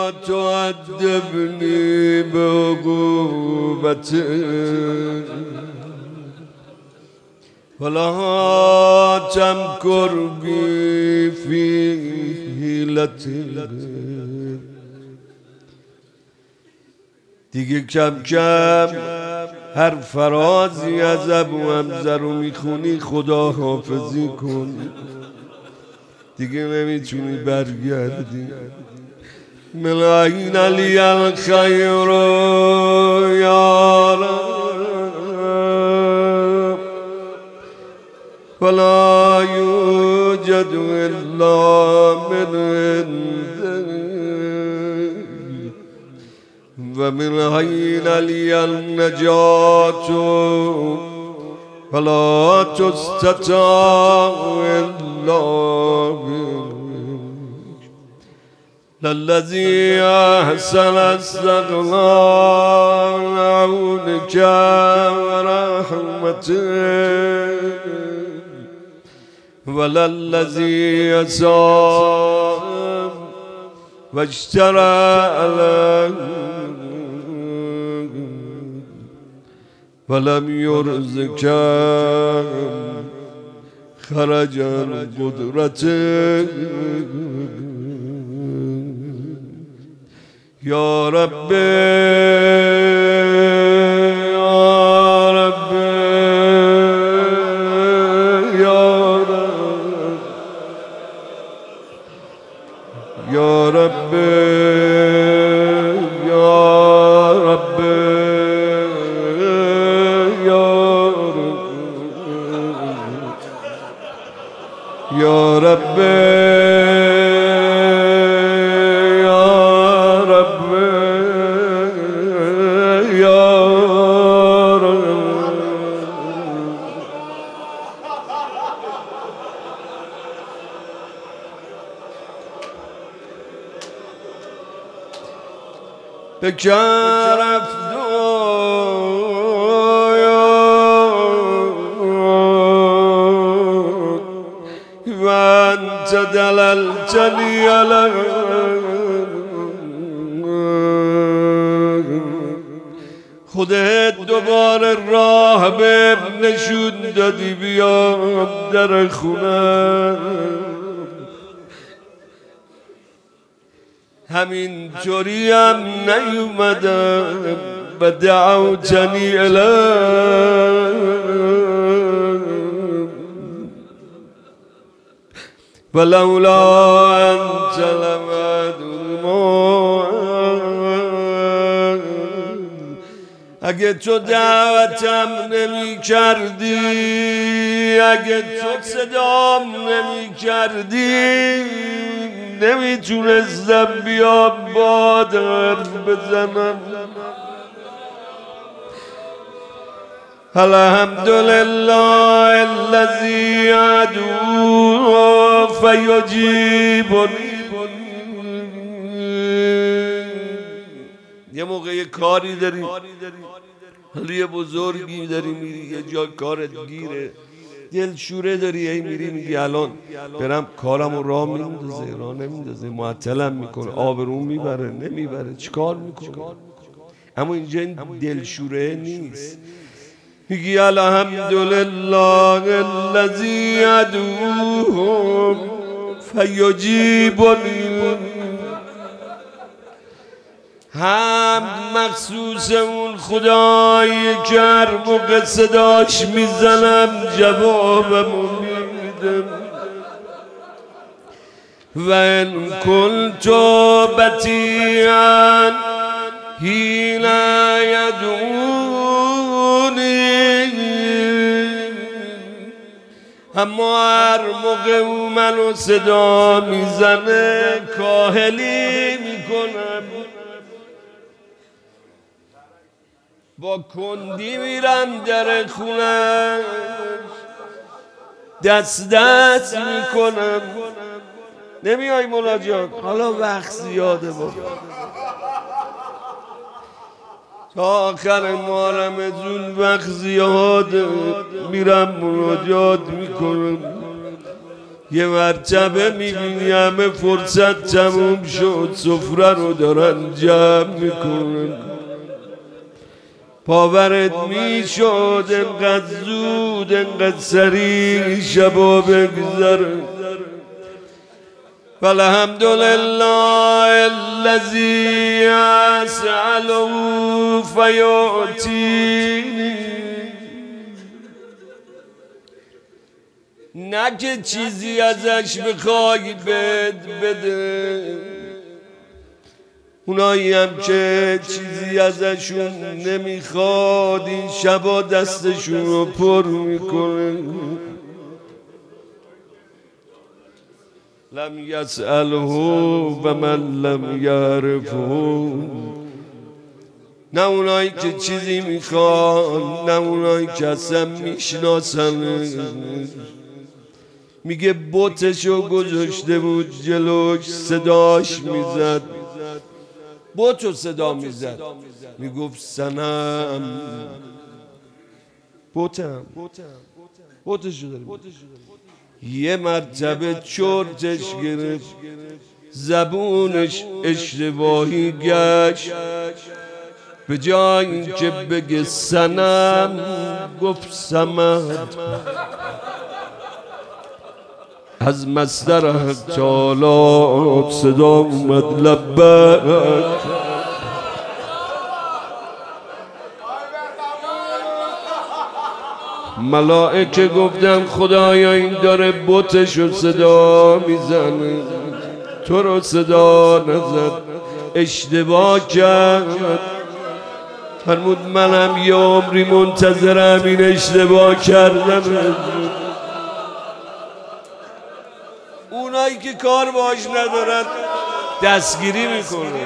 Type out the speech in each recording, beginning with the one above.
لا تعذبني بعقوبتك ولا تمكر بي في حیلتك. دیگه کم کم هر فرازی از ابو حمزه رو میخونی خدا حافظی کن، دیگه نمیتونی برگردی. ملاین علی الخیر یا رب ولا یوجد الا من عندك و ملاین علی النجات فلا تستطاع الا بك. للذي أحسن استغنى عونك ورحمتك وللذي أساء واشترى عليك ولم يرزق خرج القدرة يا رب يا رب يا رب يا رب يا رب يا رب يا رب. بكرف وأنت دللتني على خودت دوباره راه بهم نشون دادی بیام در خونه، همین طوری هم نیومدم و دعوتنی الیک ولولا انت لمدعوم. اگه تو دعوتم نمی کردی، اگه تو صدام نمی کردی، نمیتونستم بیام باد حرف بزنم. الحمدلله الذي ادعو فیجیبنی. یه موقع یه کاری داری، حالا یه بزرگی داری میری یه جا کارت گیره، دلشوره داری هی میری میگی الان برم کارمو راه میندازه، راه نمیندازه، معطلم میکنه، آبروم میبره نمیبره، چیکار میکنه؟ اما اینجا این دلشوره نیست، میگی الحمدلله الذی ادعوه فیجیبنی. هم مخصوص اون خدایی که هر موقع صداش میزنم جوابمو میدم. و ان کنت بطیعا حین یدعونی، اما هر موقع او منو صدا میزنه کاهلی میکنم، با کندی میرم در خونم دست دست میکنم. نمیای مناجات؟ حالا وقت زیاده با تا آخر ماه رمضان وقت زیاده، میرم مناجات میکنم. یه مرتبه میبینی همه فرصت تموم شد، سفره رو دارن جمع میکنن. باورت میشد انقدر زود انقدر سریع شبا بگذره. والحمدلله الذی اسأله فیعطینی. نه که چیزی ازش بخوای بده، اونایی هم که چیزی ازشون نمیخواد این شبا دستشون رو پر میکنه. لم یسأله و من لم یعرفه. نه اونایی که چیزی میخوان، نه اونایی که اصلا میشناسن. میگه بتشو گذاشته بود جلوش، صداش میزد، بتو صدا میزد، میگفت سنم بتم، بتشو داری. یه مرتبه چرتش گرفت، زبونش اشتباهی گشت، به جای اینکه بگه سنم گفت سمد. از مصدر تعالی صدا اومد لبک. ملائکه گفتن خدایا این داره بتشو صدا میزنه، تو رو صدا نزد، اشتباه کرد. فرمود منم یه عمری منتظرم این اشتباه کردم. اونایی که کار باش ندارن دستگیری میکنه.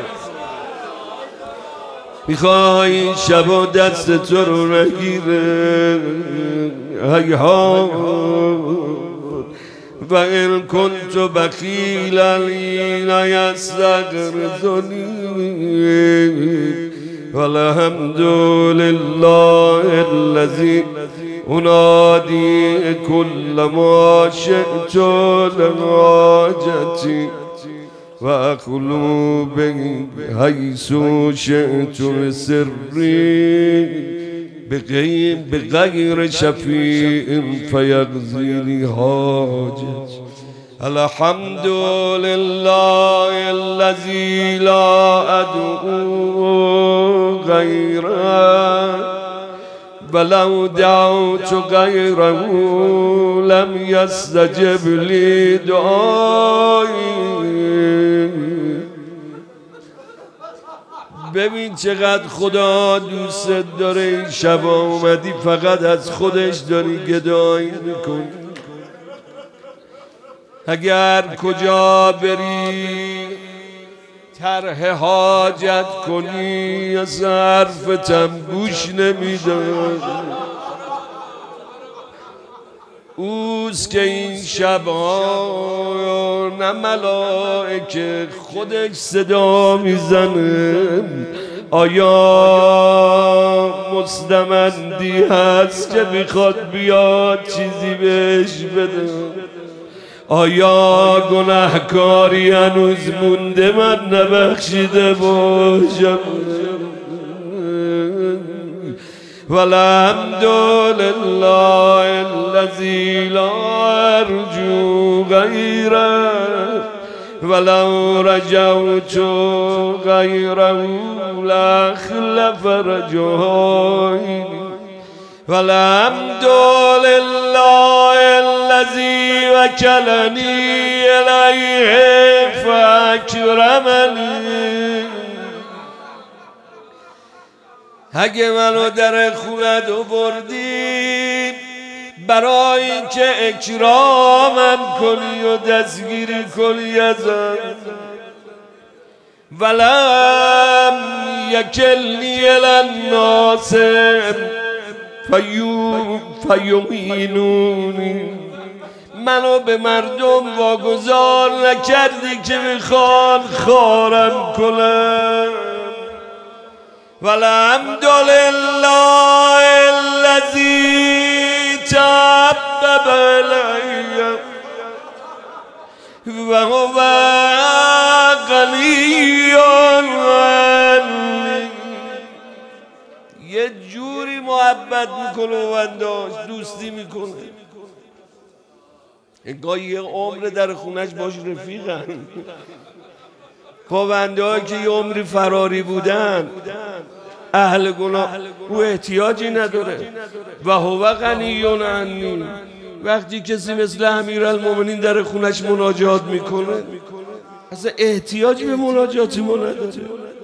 میخوای این شبا دست تو رو نگیره، هیهات و این کنت بخیلا لا یستغرضنی. والحمدلله الذی انادی کل ما شئت لحاجتی و اخلو به حیث شئت سری بغیر شفیع فیقضی حاجت. الحمد لله الذی لا ادعو غیره ولو دعوت غیره لم یستجب لی دعایی. ببین چقدر خدا دوست داره. این شبا اومدی فقط از خودش داری گدایی میکنی. اگر کجا بری طرح حاجت کنی از حرفتم گوش نمیداد. اوست که این شبها نه ملائکه خودش صدا میزنه. آیا مستمندی هست که میخواد بیاد چیزی بهش بده؟ آیا گناهکاری هنوز مونده من نبخشیده باشم؟ والحمد لله الذی لا ارجو غیره ولو رجوت غیره لاخلف رجایی. والحمد لله الذی وکلنی الیه فاکرمنی. اگه منو در خونت بردی برای اینکه اکرامم کنی و دستگیری کنی ازم، ولم یکلنی الناس فیمینونی. منو به مردم واگذار نکردی که میخوان خارم کنم. والحمد لله الذی تحبب الی و هو غنی یه جوری محبت میکنه و بنداش دوستی میکنه انگار یه عمر در خونش باش رفیقن. با بنده هایی که یه عمری فراری بودن اهل گناه او احتیاجی نداره. و هو غنی عنی. وقتی کسی مثل امیرالمومنین در خونش مناجات میکنه اصلا احتیاجی به مناجات ما نداره.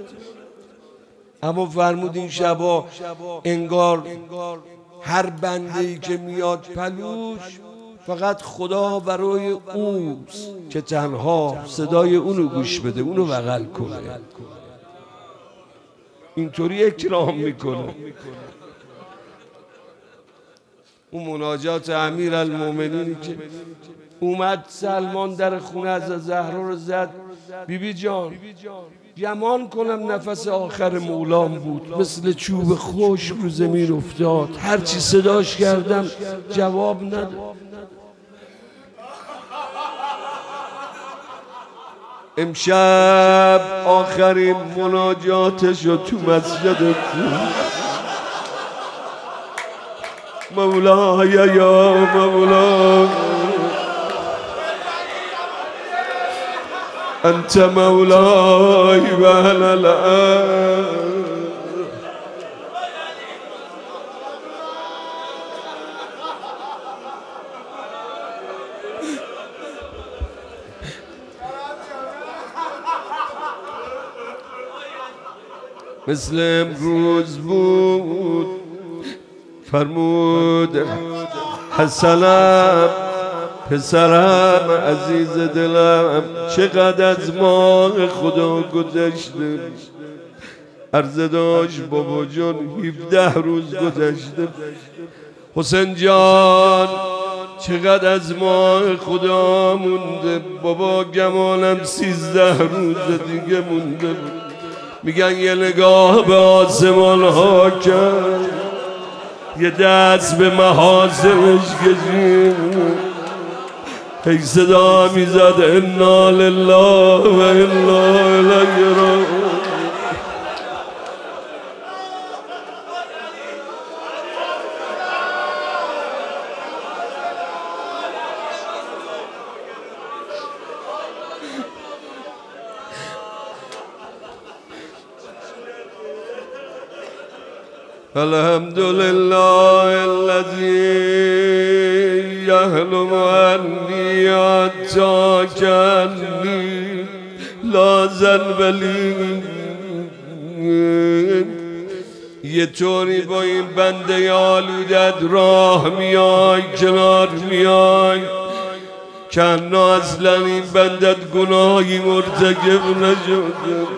اما فرمود این شبا انگار هر بنده ای که میاد پلوش فقط خدا برای اوست که تنها صدای اونو گوش بده، اونو بغل کنه، اینطوری اکرام میکنه. اون مناجات امیرالمومنینی که اومد سلمان در خونه از زهرا رو زد، بیبی جان گمان کنم نفس آخر مولام بود، مثل چوب خشک رو زمین افتاد، هرچی صداش کردم جواب نداد. امشب آخرین مناجاتشو تو مسجد کوه مولای یا مولا انت مولای و انا الان مثل امروز بود فرمود حسنم پسرم عزیز دلم چقدر از ماه خدا گذشته. عرضه داشت بابا جان 17 روز گذشته. حسین جان چقدر از ماه خدا مونده. بابا گمانم 13 روز دیگه مونده. میگن یه نگاه به آسمان ها کرد، یه دست به محاسنش کشید، هی صدا میزد انا لله و انا الیه راجعون. الحمد لله الذي يهلم عني حتى كأني لا ذنب لي. یه طوری با این بنده آلودت راه میای کنار میای کنا اصلا این بندت گناهی مرتکب نشده.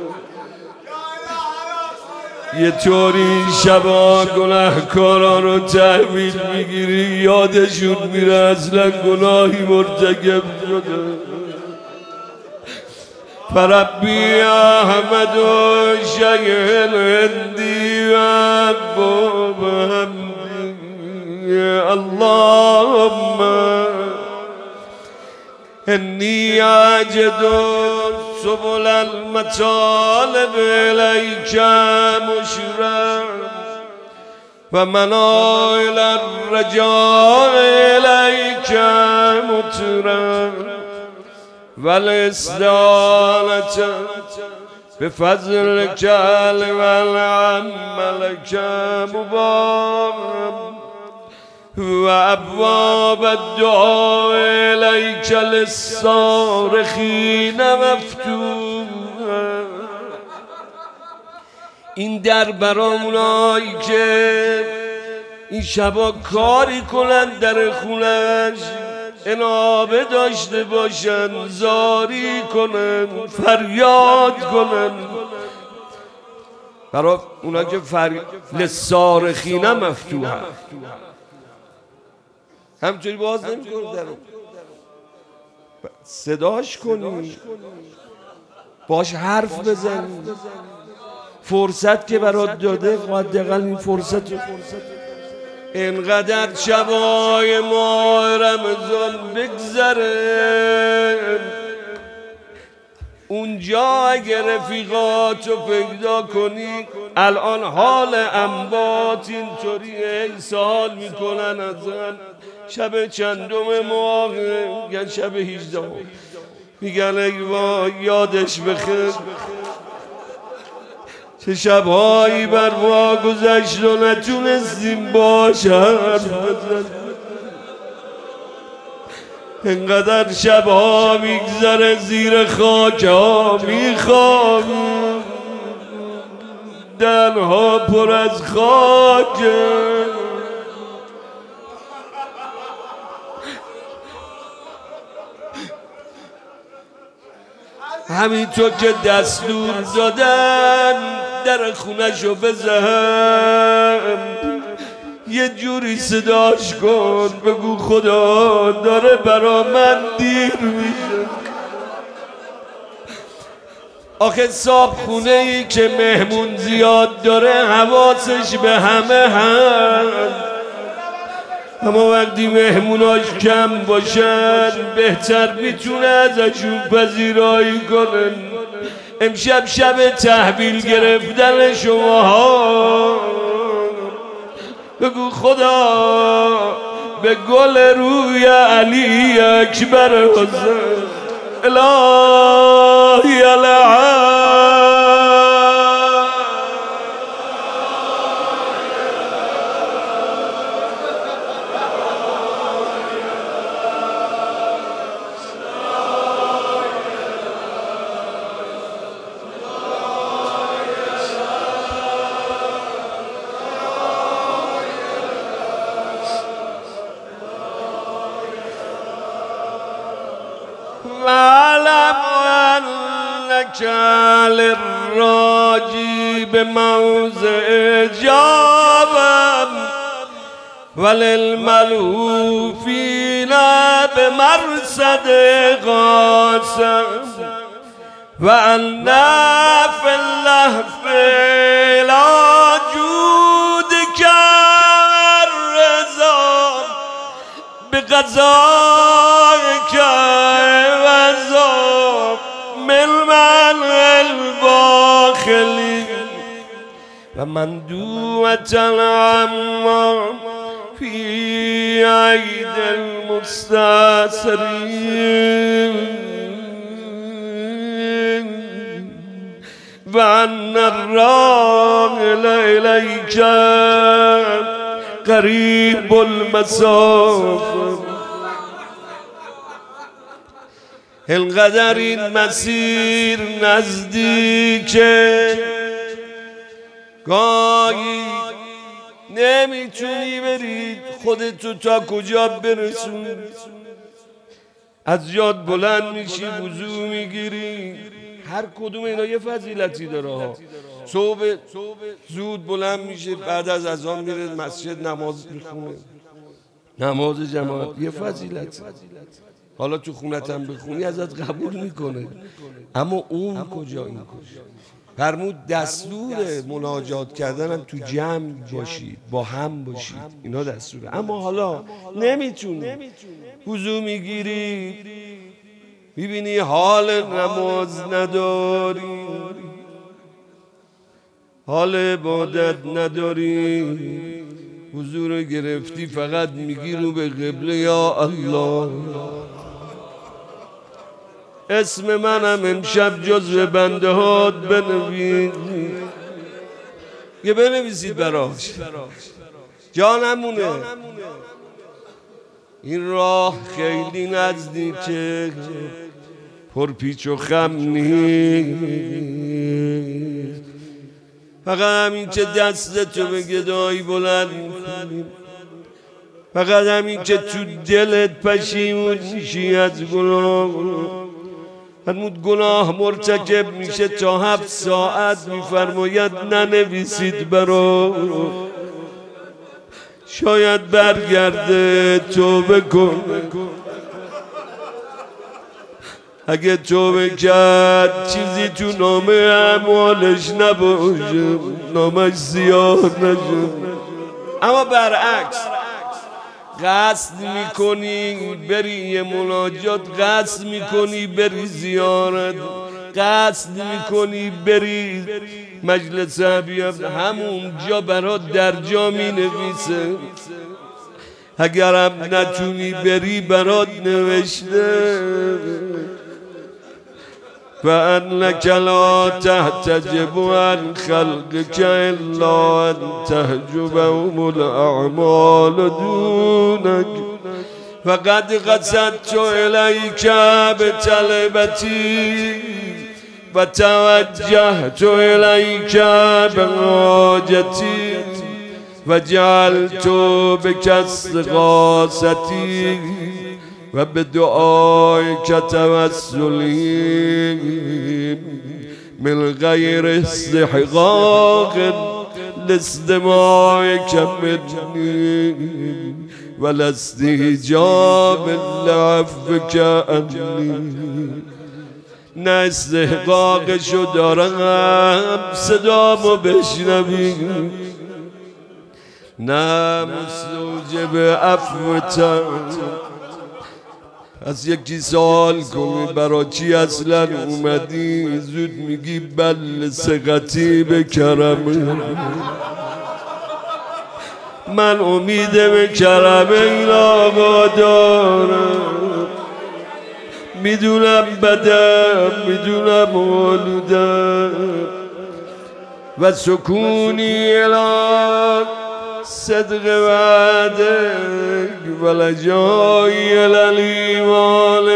یه طوری شبا گناهکاران رو تحویل میگیری یادشون میره اصلا گناهی مرتکب شده. فربی احمد و شیخ هندی و ابواب حمدی اللهم انی اجد سبل المطالب الیک مشرا و منائل الرجاء الیک مترا و الاستعانة بفضلک و العملک مبارک و ابواب الدعاء الیک للصارخین مفتوح. این در برامونایی که این شبا کاری کنن در خونش انابه داشته باشن، زاری کنن، فریاد کنن. برای اونا که للصارخین مفتوح همچنین باز نمی کنی درو صداش کنی، باش حرف بزنی. فرصت که برات داده حداقل این فرصت اینقدر شبای ماه رمضان بگذره اونجا اگه رفیقاتو پیدا کنی الان حال انبات اینطوریه سوال میکنن ازن شب چندم ماه میگن شب 18 میگن ای وای یادش بخیر چه شبهایی بر ما گذشت و نتونستیم باش حرف بزنیم اینقدر شبها میگذره زیر خاک ها میخوام دنها پر از خاک همینطور که دستور دادن در خونشو بزن یه جوری صداش کن بگو خدا داره برا من دیر میشه آخه صاحب خونه ای که مهمون زیاد داره حواسش به همه هست اما وقتی مهموناش کم باشن بهتر میتونه ازشون پذیرایی کنن امشب شب تحویل گرفتن شماها بگو خدا به گل روی علی اکبر حسین الهی العالم واعلم انك للراجي بموضع جابم وللملهوفين بمرصد قاسم وأن في اللهف لا جودك الرضا بقضائك من الباخلين ومندوة عما في عيد المستأثرين وأن الراحل إليك قريب المسافة اینقدر این مسیر نزدیکه گاهی نمیتونی بری خودتو تا کجا برسونی از جاد بلند میشی وضو میگیری هر کدوم اینا یه فضیلتی داره ها صبح زود بلند میشه بعد از اذان میره مسجد نماز میخونه نماز جماعت یه فضیلتی حالا تو خونتم بخونی ازت قبول میکنه اما اون کجا این کجا فرمود دستور مناجات کردن تو جمع باشید با هم باشید اینا دستوره اما حالا نمیتونی وضو میگیری میبینی حال نماز نداری حال عبادت نداری وضو رو گرفتی فقط میگی رو به قبله یا الله اسم منم امشب جزو بنده هات بنویس یه بنویسید براش جانمونه این راه خیلی نزدیکه پرپیچ و خم نیست فقط همین که دستتو به گدایی بلند میکنیم فقط همین که تو دلت پشیمون میشی از گناه فرمود گناه مرتکب میشه تا 7 ساعت میفرماید ننویسید برا شاید برگرده توبه کن اگه توبه کرد چیزی تو نامه اعمالش نباشه نامش زیاد نشه اما برعکس قصد میکنی بری یه مناجات، قصد میکنی بری زیارت، قصد میکنی بری مجلس حبیب، همون جا برات در جا مینویسه. اگرم نتونی بری برات نوشته فأنك لا تحتجب عن خلقك إلا أن تحجبهم الأعمال دونك فقد قصدت إليك بطلبتي وتوجهت إليك بحاجتي وجعلت بك استغاثتي وبدعائك توسلي من غير استحقاق لاستماعك مني ولا استهجاب لعفوك عني. نه استحقاقشو دارم صدامو بشنوی، نه مستوجب عفوتم. از یکی سوال کنی برای چی اصلا اومدی، زود میگی بل ثقتی به کرم. من امید به کرم این آقا دارم، میدونم بدم، میدونم آلودم و سکونی الان صدق وعدك ولجایی الالایمان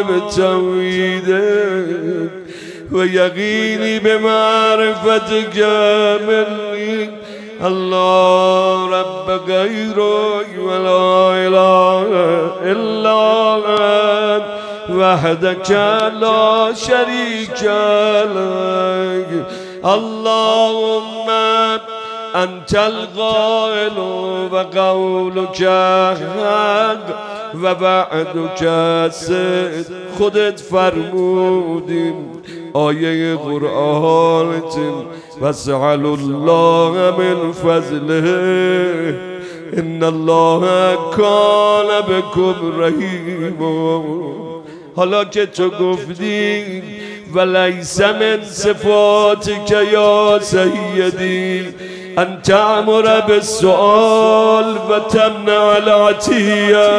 بتوحیدك و یقینی به معرفتك منی. الله رب غیرک ولا اله الا انت وحدك لا شريك لك. اللهم انت القائل وقولك حق و وعدك صدق. خودت فرمودیم آیه قرآنت واسأل الله من فضله ان الله کان بكم رحیما. حالا که تو گفتی ولیس من صفاتک یا سیدی ان تعمر بالسؤال و تمنع العطیه،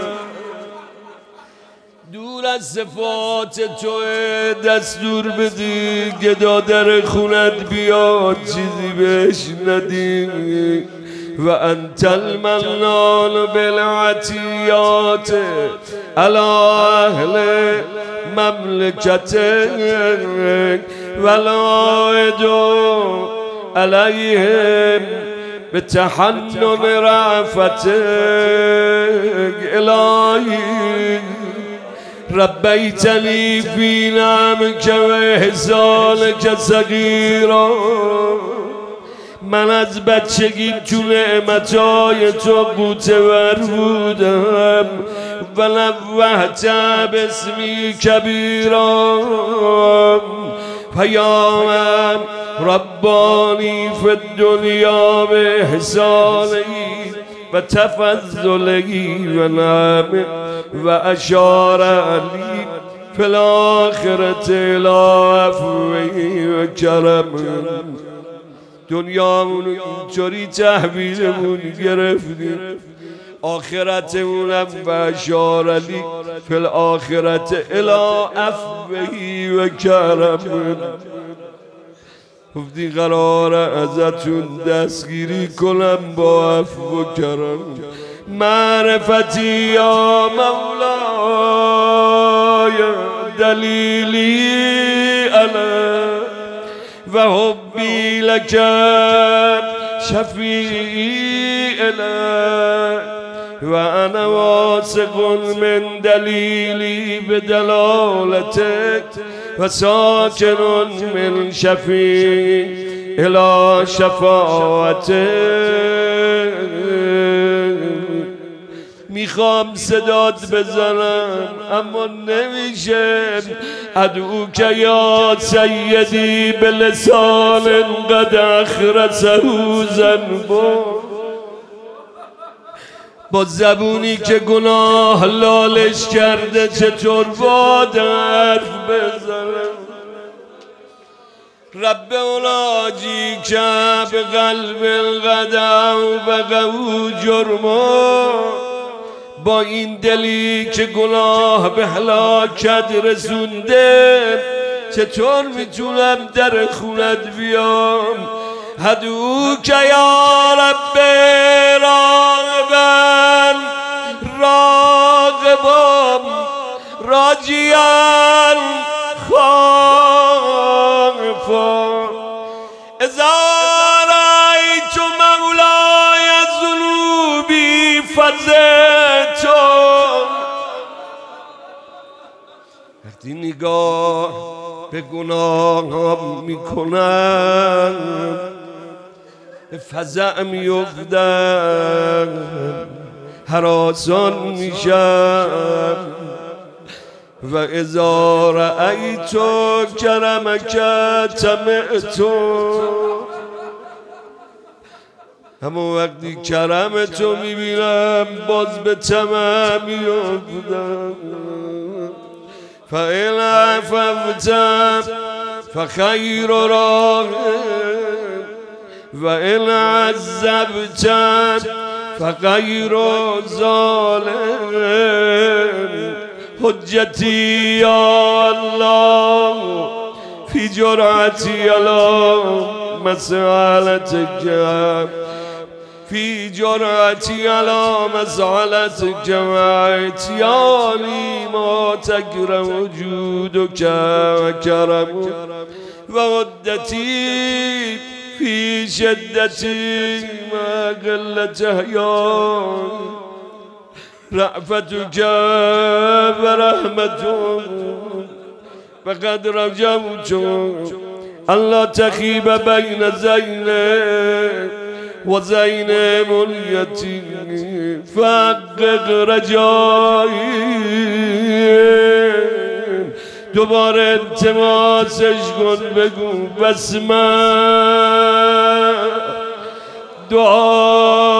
دور از صفات تو دستور بدی گدا در خونت بیاد چیزی بهش ندی. و انت المنان بالعطیات علی اهل مملکتک ولا ادو علیهم بتحنن رأفتک. الهی ربیتنی فی نعمک و احسانک صغیرا. من از بچگی تو نعمتای تو قوتور بودم و نوحت باسمی کبیرا. پیامم ربانی فی الدنیا به احسانی و تفضلی و نعمه و اشار علی فی الاخرة الی عفوی و کرم. دنیامونو اینطوری تحویلمون گرفتیم، آخرتمونم و اشار علی فی الاخرة الی عفوی و کرم. گفتی قرار ازتون دستگیری کنم با عفو و کرم. معرفتی یا مولای دلیلی علی و حبی لک شفیعی الی و انا واثق من دلیلی بدلالتک و ساکن من شفیع الی شفاعتک. میخوام صدات بزنم اما نمیشه. ادعوک یا سیدی بلسان قد اخرسه ذنبه با زبونی که گناه لالش کرده چطور باید حرف بزنم. رب اولاجی که به قلب القدم بقو جرما، با این دلی که گناه به هلاکت رسونده چطور میتونم در خونت بیام؟ هدوک یا رب راغبا راغبا راجیا خائفا اذا رأیت مولای ذنوبی فزعت. وقتی نگاه به گناه میکنم به فزع میافتم، هراسان میشم. و اذا رأیت کرمک طمعت، اما وقتی کرم تو میبینم باز به طمع میافتم. فإن عفوت فخیر راغب و ان عذبت فغیر ظالم. حجتی یا الله فی جرأتی علی مسألتک، فی جرأتی علی مسألتک و اعتیانی ما تکرم جودک و کرمک و عدتی فی شدتی ما قلت احیان. رأفتک و رحمتک فقد رجوت الا تخیب بین زینب و زین منیتی فحقق رجایی. دوباره التماسش کن، بگو بسمه دعا